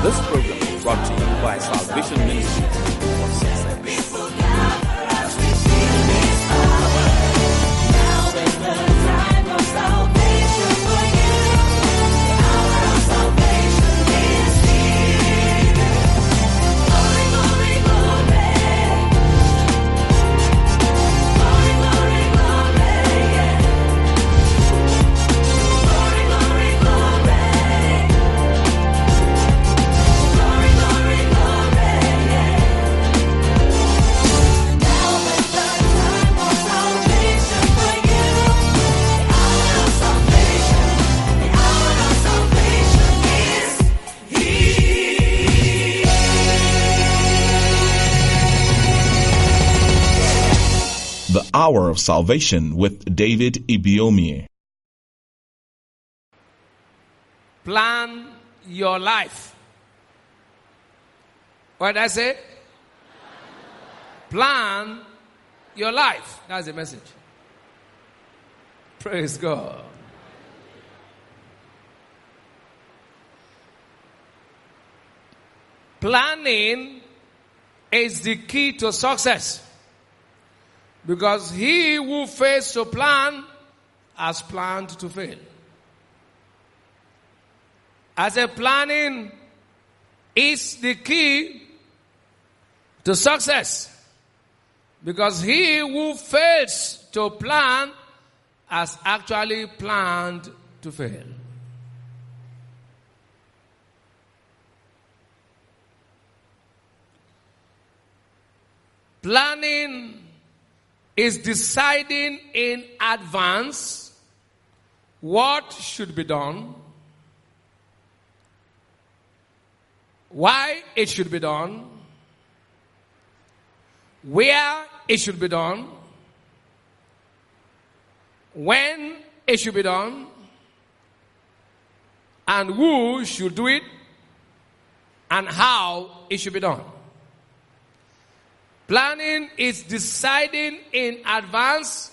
This program is brought to you by Salvation Ministry for Success. The Hour of Salvation with David Ibiomie. Plan your life. What did I say? Plan your life. That's the message. Praise God. Planning is the key to success. Because he who fails to plan has planned to fail. As a planning is the key to success. Because he who fails to plan has actually planned to fail. Planning is deciding in advance what should be done, why it should be done, where it should be done, when it should be done, and who should do it, and how it should be done. Planning is deciding in advance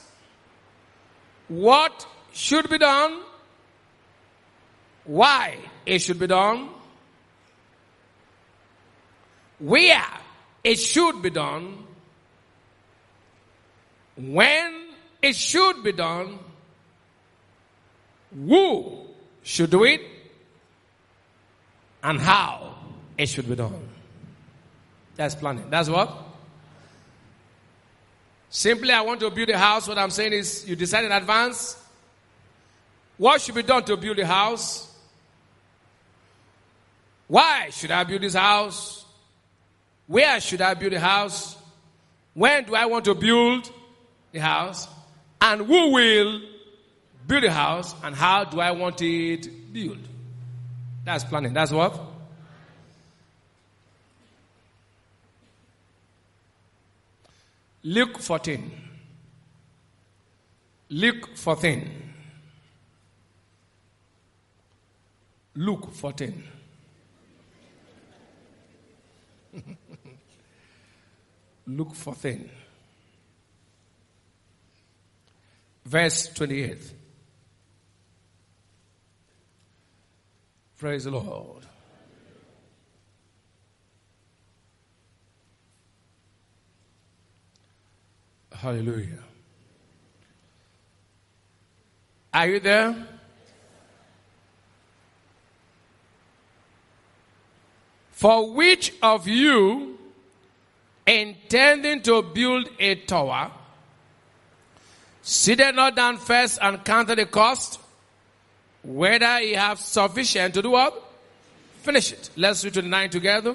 what should be done, why it should be done, where it should be done, when it should be done, who should do it, and how it should be done. That's planning. That's what? Simply, I want to build a house. What I'm saying is, you decide in advance what should be done to build a house. Why should I build this house? Where should I build a house? When do I want to build the house? And who will build the house? And how do I want it built? That's planning. That's what? Luke 14. Luke 14. Luke 14. Luke 14. Verse 28. Praise the Lord. Hallelujah. Are you there? For which of you, intending to build a tower, sit not down first and counted the cost, whether he have sufficient to do what? Finish it. Let's read 29 together.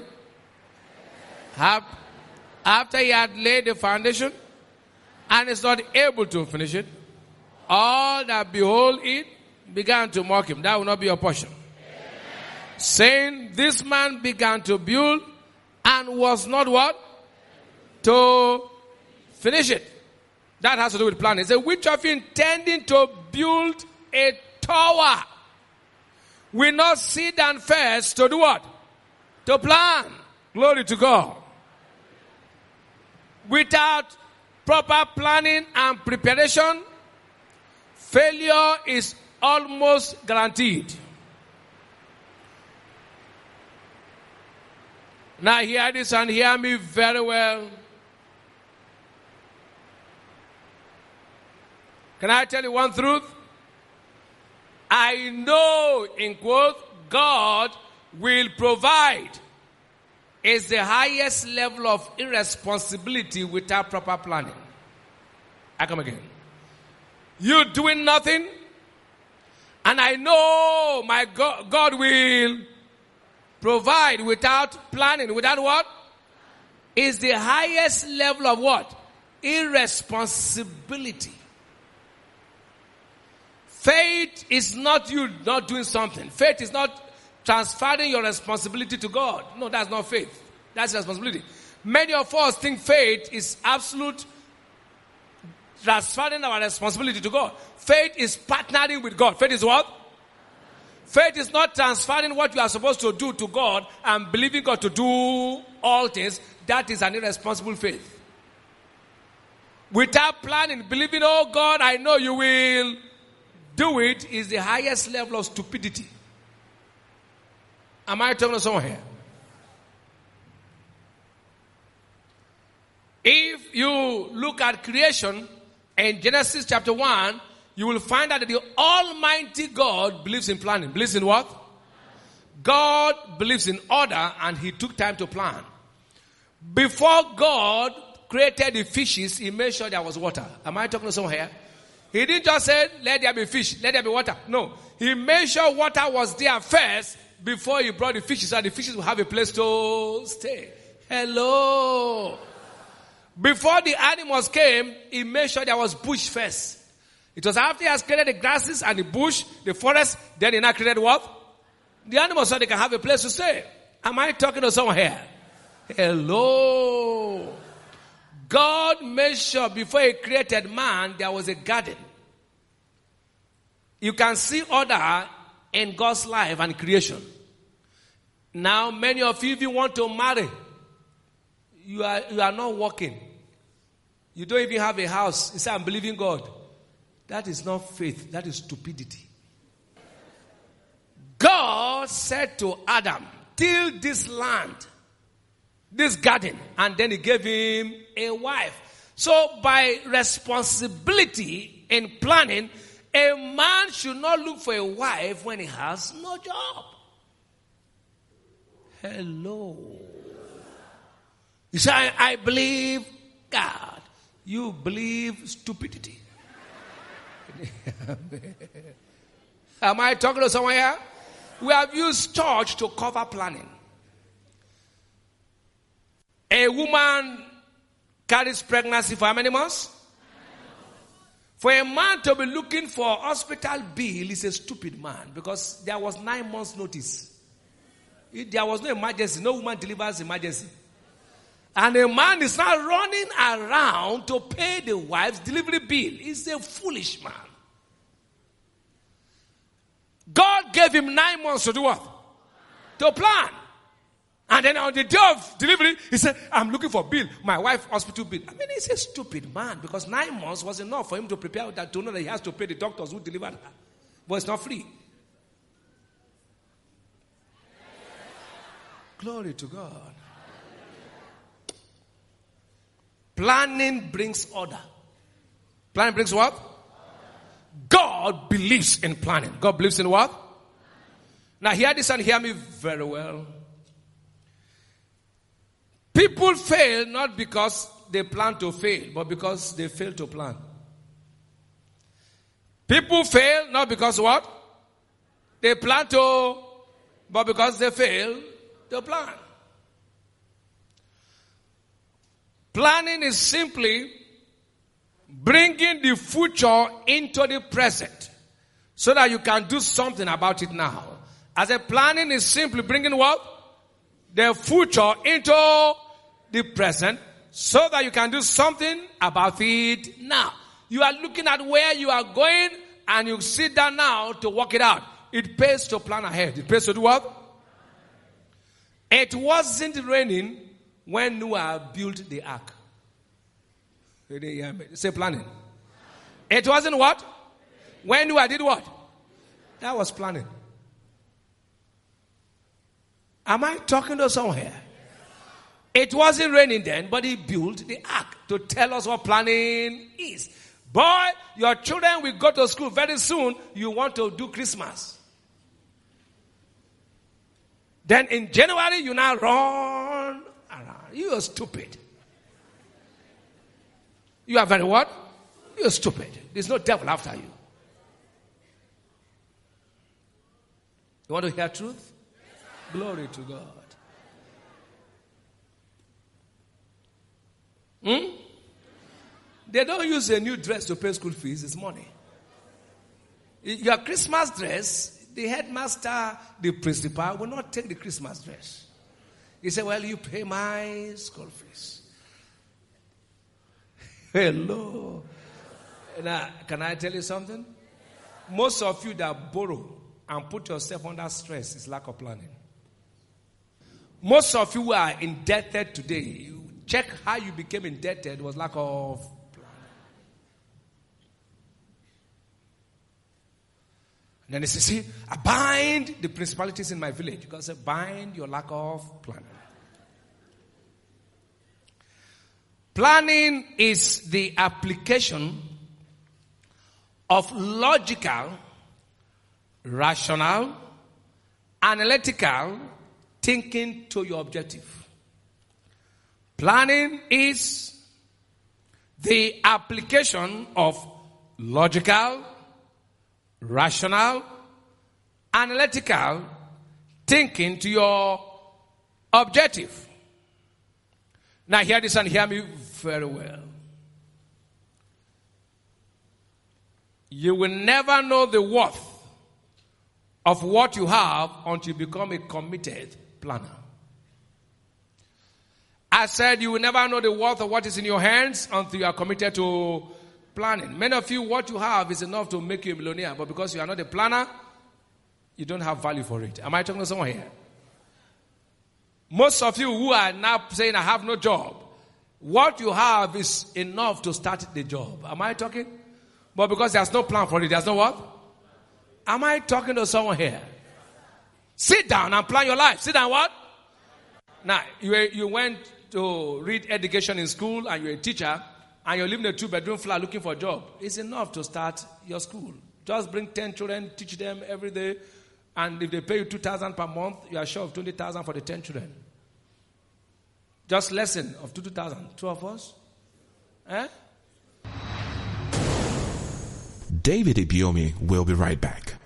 After he had laid the foundation, and is not able to finish it, all that behold it began to mock him. That will not be your portion. Amen. Saying, this man began to build and was not what? To finish it. That has to do with planning. It says, which of you intending to build a tower will not sit down first to do what? To plan. Glory to God. Without proper planning and preparation, failure is almost guaranteed. Now hear this and hear me very well. Can I tell you one truth? I know, in quote, God will provide is the highest level of irresponsibility without proper planning. I come again. You doing nothing, and I know my God will provide without planning. Without what? Is the highest level of what? Irresponsibility. Faith is not you not doing something. Faith is not transferring your responsibility to God. No, that's not faith. That's responsibility. Many of us think faith is absolute transferring our responsibility to God. Faith is partnering with God. Faith is what? Faith is not transferring what you are supposed to do to God and believing God to do all things. That is an irresponsible faith. Without planning, believing, oh God, I know you will do it, is the highest level of stupidity. Am I talking to someone here? If you look at creation in Genesis chapter 1, you will find out that the Almighty God believes in planning. Believes in what? God believes in order, and he took time to plan. Before God created the fishes, he made sure there was water. Am I talking to someone here? He didn't just say, let there be fish, let there be water. No. He made sure water was there first before he brought the fishes, so the fishes will have a place to stay. Hello. Before the animals came, he made sure there was bush first. It was after he has created the grasses and the bush, the forest, then he now created what? The animals, so they can have a place to stay. Am I talking to someone here? Hello. God made sure before he created man, there was a garden. You can see order in God's life and creation. Now, many of you, if you want to marry, you are not working. You don't even have a house. You say, I'm believing God. That is not faith. That is stupidity. God said to Adam, till this land, this garden, and then he gave him a wife. So by responsibility in planning, a man should not look for a wife when he has no job. Hello. You say, I believe God. You believe stupidity. Am I talking to someone here? We have used church to cover planning. A woman carries pregnancy for how many months? For a man to be looking for hospital bill is a stupid man, because there was 9 months notice. There was no emergency. No woman delivers emergency. And a man is now running around to pay the wife's delivery bill. He's a foolish man. God gave him 9 months to do what? To plan. And then on the day of delivery, he said, I'm looking for bill. My wife's hospital bill. I mean, he's a stupid man, because 9 months was enough for him to prepare that, to know that he has to pay the doctors who delivered her. But it's not free. Glory to God. Planning brings order. Planning brings what? God believes in planning. God believes in what? Now hear this and hear me very well. People fail not because they plan to fail, but because they fail to plan. People fail not because what? They plan to, but because they fail to plan. Planning is simply bringing the future into the present so that you can do something about it now. As a planning is simply bringing what? The future into the present so that you can do something about it now. You are looking at where you are going and you sit down now to work it out. It pays to plan ahead. It pays to do what? It wasn't raining when Noah built the ark. Say planning. It wasn't what? When Noah did what? That was planning. Am I talking to someone here? It wasn't raining then, but he built the ark to tell us what planning is. Boy, your children will go to school very soon. You want to do Christmas. Then in January, you now run around. You are stupid. You are very what? You are stupid. There's no devil after you. You want to hear truth? Glory to God. They don't use a new dress to pay school fees. It's money. Your Christmas dress, the headmaster, the principal will not take the Christmas dress. He said, well, you pay my school fees. Hello. Now, can I tell you something? Most of you that borrow and put yourself under stress is lack of planning. Most of you who are indebted today, you check how you became indebted was lack of planning. And then he says, see, I bind the principalities in my village. You can say, bind your lack of planning. Planning is the application of logical, rational, analytical thinking to your objective. Planning is the application of logical, rational, analytical thinking to your objective. Now hear this and hear me very well. You will never know the worth of what you have until you become a committed planner. I said you will never know the worth of what is in your hands until you are committed to planning. Many of you, what you have is enough to make you a millionaire, but because you are not a planner, you don't have value for it. Am I talking to someone here? Most of you who are now saying, I have no job, what you have is enough to start the job. Am I talking? But because there's no plan for it, there's no what? Am I talking to someone here? Sit down and plan your life. Sit down what? Now, you went to read education in school and you're a teacher and you're living in a 2-bedroom flat looking for a job. It's enough to start your school. Just bring 10 children, teach them every day. And if they pay you 2,000 per month, you are sure of 20,000 for the 10 children. Just lesson of 2,000. 2 of us? Eh? David Ibiyeomie will be right back.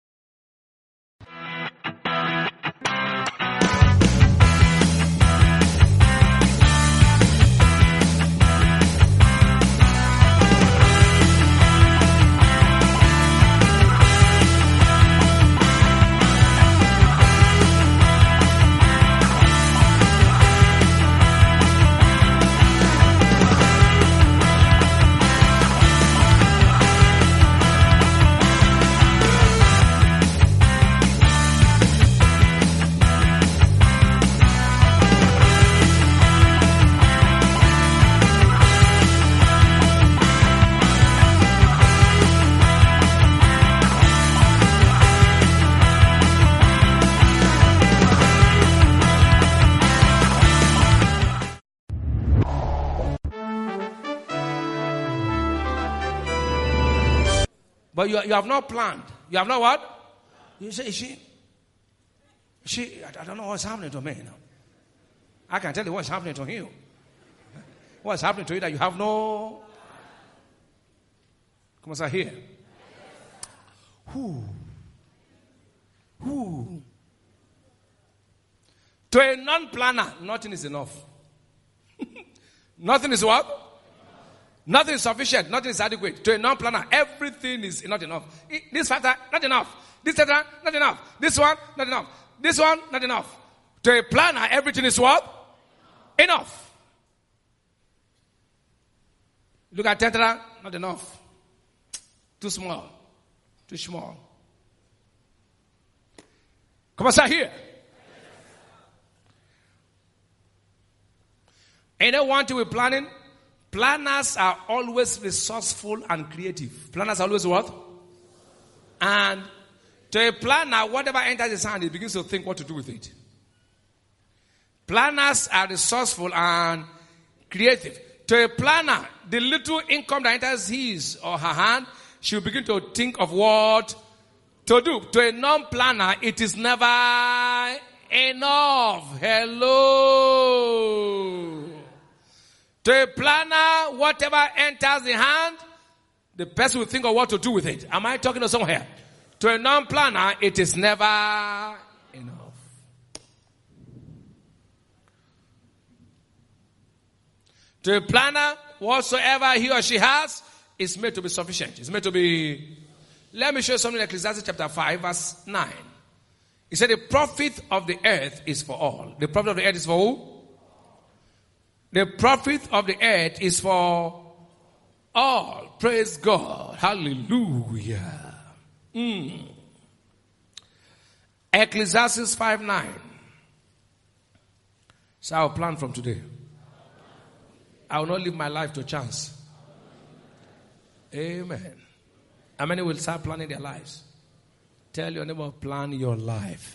But you have not planned. You have not what? You say, I don't know what's happening to me. You know. I can tell you what's happening to you. What's happening to you that you have no... Come on, here. Who? To a non-planner, nothing is enough. Nothing is what? Nothing is sufficient. Nothing is adequate. To a non-planner, everything is not enough. This factor, not enough. This factor, not enough. This one, not enough. This one, not enough. To a planner, everything is what? Enough. Look at tetra, not enough. Too small. Too small. Come on, sir, here. Anyone to be planning? Planners are always resourceful and creative. Planners are always what? And to a planner, whatever enters his hand, he begins to think what to do with it. Planners are resourceful and creative. To a planner, the little income that enters his or her hand, she will begin to think of what to do. To a non-planner, it is never enough. Hello. To a planner, whatever enters the hand, the person will think of what to do with it. Am I talking to someone here? To a non-planner, it is never enough. To a planner, whatsoever he or she has is made to be sufficient. It's made to be... Let me show you something in Ecclesiastes chapter 5, verse 9. He said, the profit of the earth is for all. The profit of the earth is for who? The profit of the earth is for all. Praise God. Hallelujah. Ecclesiastes 5:9. So I'll plan from today. I will not live my life to chance. Amen. How many will start planning their lives? Tell your neighbor, plan your life.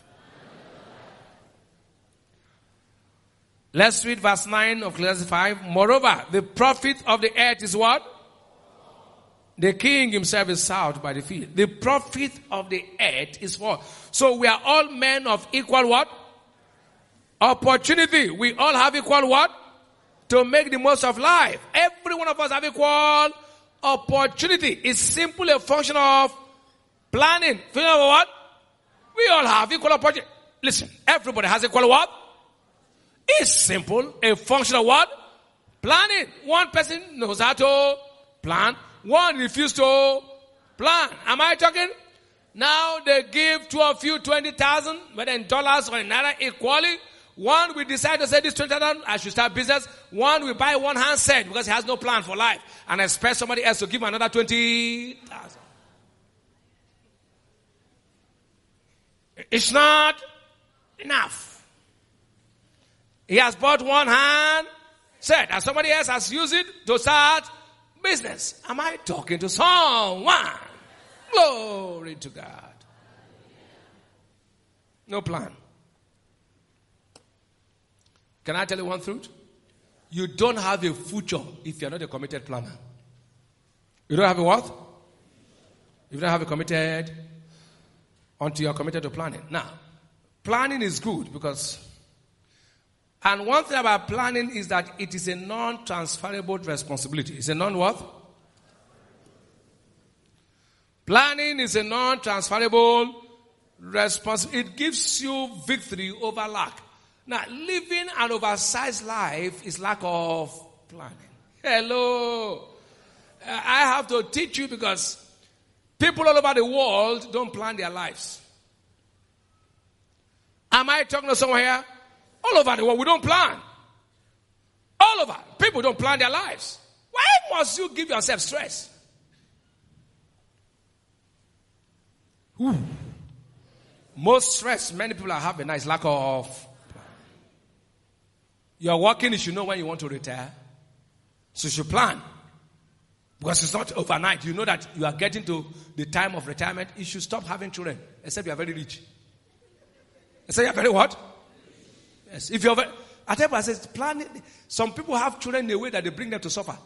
Let's read verse 9 of Ecclesiastes 5. Moreover, the profit of the earth is what? The king himself is sought by the field. The profit of the earth is what? So we are all men of equal what? Opportunity. We all have equal what? To make the most of life. Every one of us have equal opportunity. It's simply a function of planning. You know what? We all have equal opportunity. Listen, everybody has equal what? It's simple. A function of what? Planning. One person knows how to plan. One refused to plan. Am I talking? Now they give two of you 20,000, whether in dollars or in naira, equally. One will decide to say this 20,000, I should start business. One will buy one handset because he has no plan for life and expect somebody else to give him another 20,000. It's not enough. He has bought one handset and somebody else has used it to start business. Am I talking to someone? Glory to God. No plan. Can I tell you one truth? You don't have a future if you're not a committed planner. You don't have a what? You don't have a committed until you're committed to planning. Now, planning is good because, and one thing about planning is that it is a non-transferable responsibility. It's a non-what? Planning is a non-transferable responsibility. It gives you victory over lack. Now, living an oversized life is lack of planning. Hello. I have to teach you because people all over the world don't plan their lives. Am I talking to someone here? All over the world, we don't plan. All over. People don't plan their lives. Why must you give yourself stress? Most stress many people are having is lack of plan. You are working, you should know when you want to retire. So you should plan. Because it's not overnight. You know that you are getting to the time of retirement. You should stop having children. Except you are very rich. Except you are very what? Yes. If you are very... I tell you, I said, plan. Some people have children in a way that they bring them to suffer.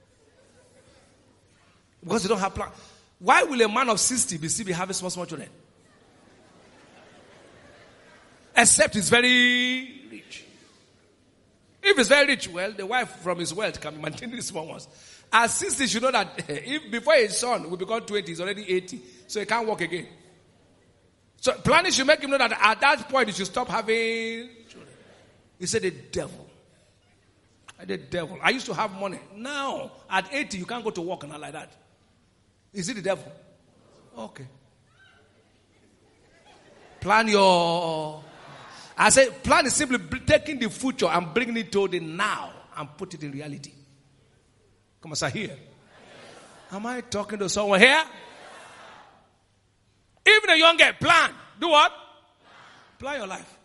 Because they don't have plan. Why will a man of 60 be having small children? Except he's very rich. If he's very rich, well, the wife from his wealth can maintain these small ones. At 60, you should know that if before his son will become 20, he's already 80. So he can't walk again. So planning should make him know that at that point, he should stop having children. He said, the devil. The devil. I used to have money. Now, at 80, you can't go to work and not like that. Is it the devil? Okay. Plan your... I say plan is simply taking the future and bringing it to the now and put it in reality. Come on, sir, here. Am I talking to someone here? Even a young girl, plan. Do what? Plan your life.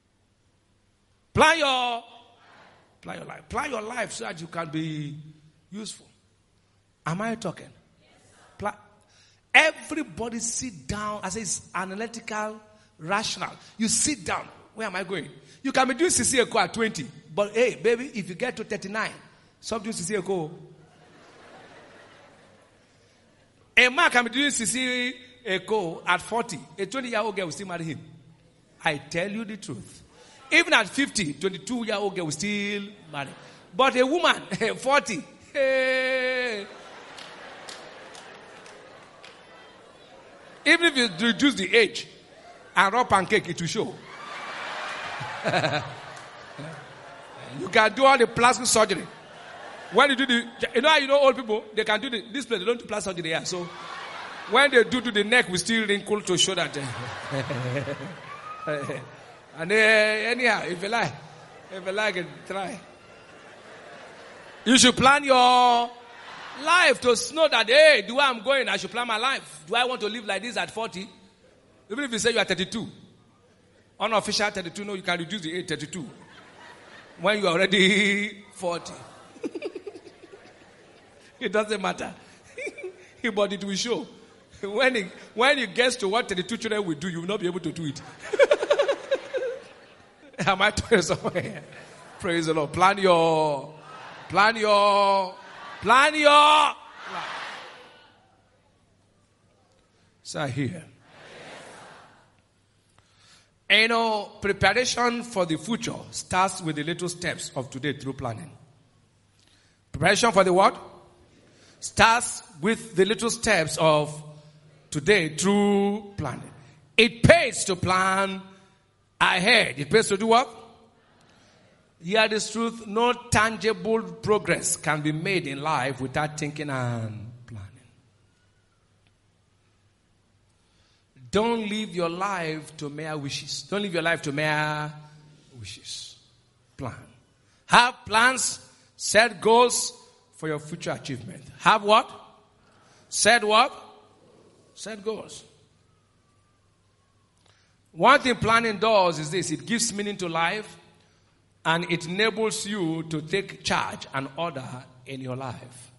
Plan your life. Plan your life so that you can be useful. Am I talking? Plan. Everybody sit down. I say it's analytical, rational. You sit down. Where am I going? You can be doing CC Echo at 20. But hey, baby, if you get to 39, stop doing CC Echo. A man can be doing CC Echo at 40. A 20-year-old girl will still marry him. I tell you the truth. Even at 50, 22-year-old girl will still marry. But a woman, 40, hey. Even if you reduce the age and raw pancake, it will show. You can do all the plastic surgery. When you do the, old people, they can do this place, they don't do plastic surgery here. So when they do the neck, we still wrinkle to show that. And anyhow, if you like, try. You should plan your life to know that, hey, the way I'm going, I should plan my life. Do I want to live like this at 40? Even if you say you are 32. Unofficial 32, no, you can reduce the age 32. When you are already 40. It doesn't matter. But it will show. When it gets to what 32 children will do, you will not be able to do it. Am I talking somewhere? Praise the Lord. Plan your life. So here. Preparation for the future starts with the little steps of today through planning. Preparation for the what? Starts with the little steps of today through planning. It pays to plan ahead. It pays to do what? Hear this truth. No tangible progress can be made in life without thinking and planning. Don't live your life to mere wishes. Don't live your life to mere wishes. Plan. Have plans. Set goals for your future achievement. Have what? Set what? Set goals. One thing planning does is this. It gives meaning to life. And it enables you to take charge and order in your life.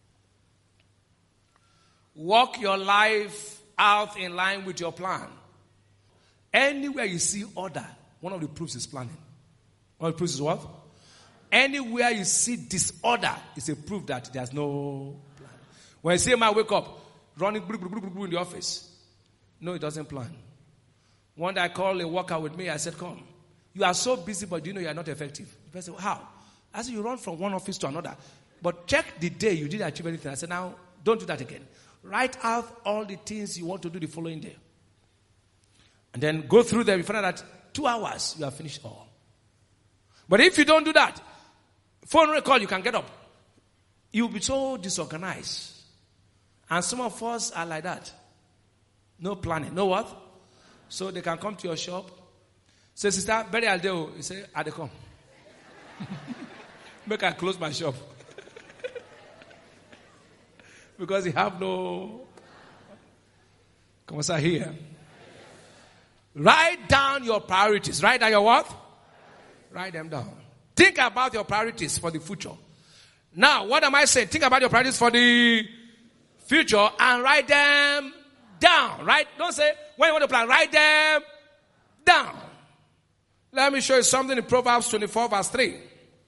Walk your life out in line with your plan. Anywhere you see order, one of the proofs is planning. One of the proofs is what? Anywhere you see disorder, it's a proof that there's no plan. When you see a man wake up, running in the office, no, he doesn't plan. One day I called a worker with me, I said, come. You are so busy, but you know you are not effective. The person said, how? I said, you run from one office to another. But check the day you didn't achieve anything. I said, now, don't do that again. Write out all the things you want to do the following day. And then go through them. You find out that 2 hours, you have finished all. But if you don't do that, phone record, you can get up. You'll be so disorganized. And some of us are like that. No planning. No what? So they can come to your shop. Say, sister, bury Aldeo. You say, I dey come. Make I close my shop. Because you have no. Come on, sir, here. Write down your priorities. Write down your what? Write them down. Think about your priorities for the future. Now, what am I saying? Think about your priorities for the future and write them down. Right? Don't say, when you want to plan, write them down. Let me show you something in Proverbs 24 verse 3.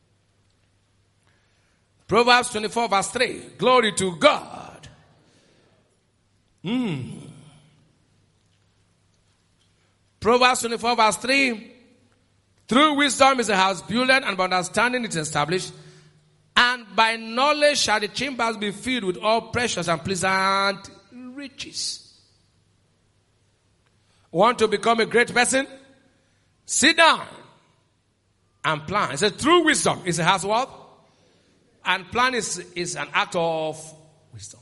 Proverbs 24 verse 3. Glory to God. Proverbs 24 verse 3. Through wisdom is a house builded, and by understanding it is established. And by knowledge shall the chambers be filled with all precious and pleasant riches. Want to become a great person? Sit down and plan. It says through wisdom is a house what? And plan is an act of wisdom.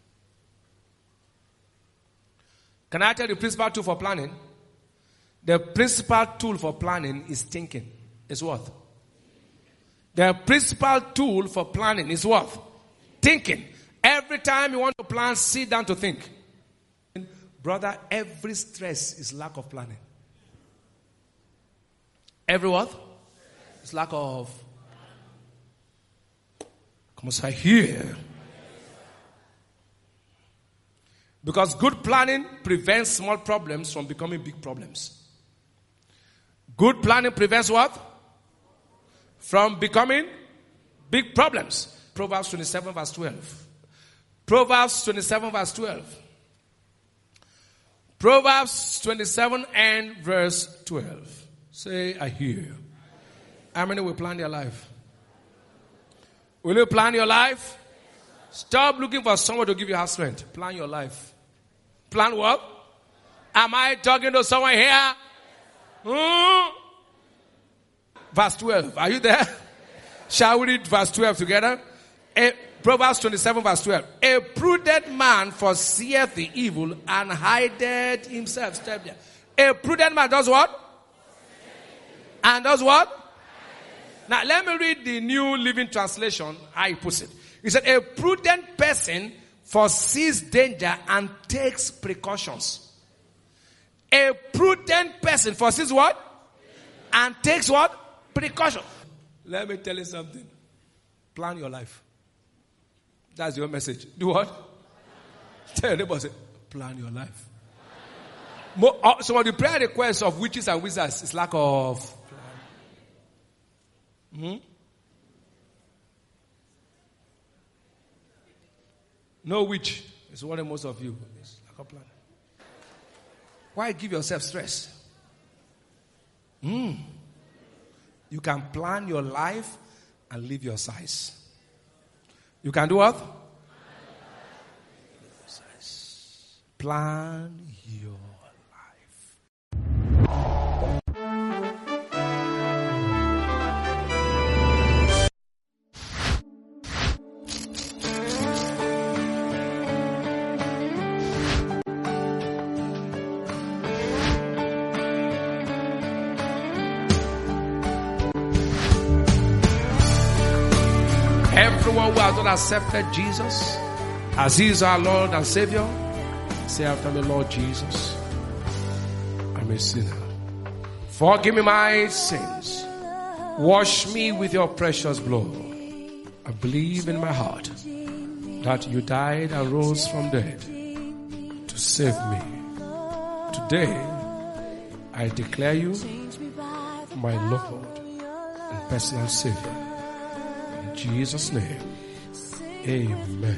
Can I tell you the principal tool for planning? The principal tool for planning is thinking. Is what? The principal tool for planning is what? Thinking. Every time you want to plan, sit down to think. Brother, every stress is lack of planning. Every what? It's lack of. Come on, say here. Because good planning prevents small problems from becoming big problems. Good planning prevents what? From becoming big problems. Proverbs 27 verse 12. Proverbs 27 verse 12. Proverbs 27 and verse 12. Say, I hear you. How many will plan their life? Will you plan your life? Stop looking for someone to give you house strength. Plan your life. Plan what? Am I talking to someone here? Verse 12. Are you there? Shall we read verse 12 together? Proverbs 27 verse 12. A prudent man foreseeth the evil and hideth himself. Step there. A prudent man does what? And does what? Now let me read the New Living Translation. How he puts it. He said, a prudent person foresees danger and takes precautions. A prudent person foresees what? And takes what? Precaution. Let me tell you something. Plan your life. That's your message. Do what? Tell your neighbor, say, plan your life. Some of the prayer requests of witches and wizards is lack of plan. No witch is what most of you is lack of plan. Why give yourself stress? You can plan your life and live your size. You can do what? Plan your Everyone who has not accepted Jesus as He is our Lord and Savior, say after me, Lord Jesus, I'm a sinner. Forgive me my sins. Wash me with your precious blood. I believe in my heart that you died and rose from dead to save me. Today, I declare you my Lord and personal Savior. In Jesus' name, amen.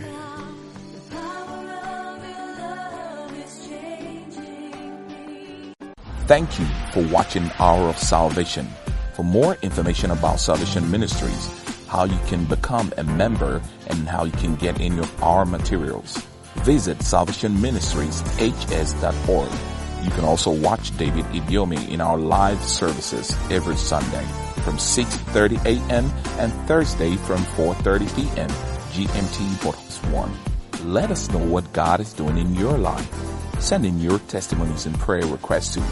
Thank you for watching Hour of Salvation. For more information about Salvation Ministries, how you can become a member, and how you can get in our materials, visit salvationministrieshs.org. You can also watch David Ibiome in our live services every Sunday from 6:30 a.m. and Thursday from 4:30 p.m. GMT Bottles 1. Let us know what God is doing in your life. Send in your testimonies and prayer requests to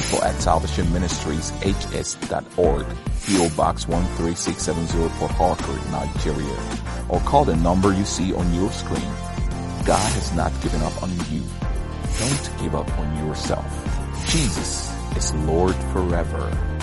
info@salvationministrieshs.org, PO Box 13670, Port Harcourt, Nigeria, or call the number you see on your screen. God has not given up on you. Don't give up on yourself. Jesus is Lord forever.